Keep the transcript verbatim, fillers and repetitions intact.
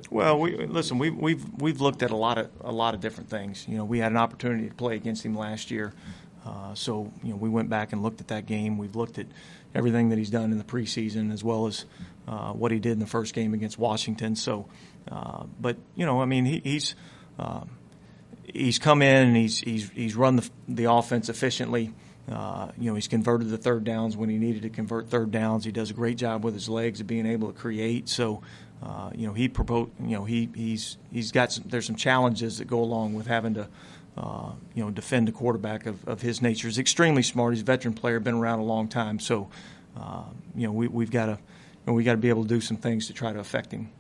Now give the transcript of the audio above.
Well, we listen. We, we've we've looked at a lot of a lot of different things. You know, we had an opportunity to play against him last year, uh, so you know we went back and looked at that game. We've looked at everything that he's done in the preseason as well as uh, what he did in the first game against Washington. So, uh, but you know, I mean, he, he's um, he's come in and he's he's he's run the the offense efficiently. Uh, you know, he's converted the third downs when he needed to convert third downs. He does a great job with his legs of being able to create. So, uh, you know, he propo- you know he he's he's got some, there's some challenges that go along with having to uh, you know defend a quarterback of, of his nature. He's extremely smart. He's a veteran player, been around a long time. So, uh, you know, we we've got to you know, we got to be able to do some things to try to affect him.